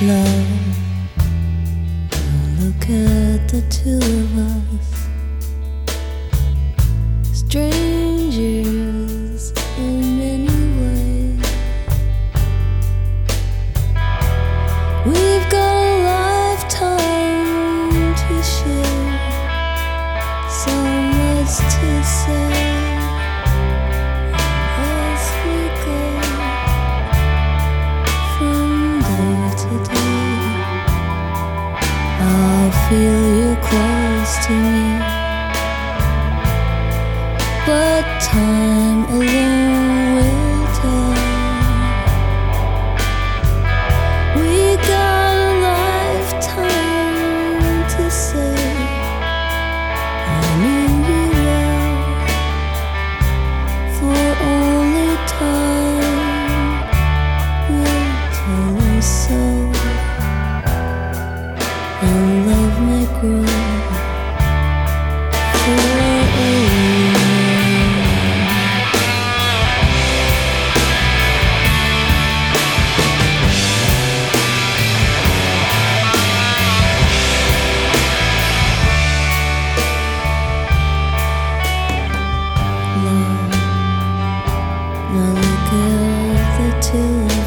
Love, look at the two of us, strangers in many ways. We've got a lifetime to share, so much to say as we go from day to day. I'll feel you close to me, but time alone will tell. We got a lifetime to say I knew you well, for only time will tell us so, and love may grow forever. Now look at the two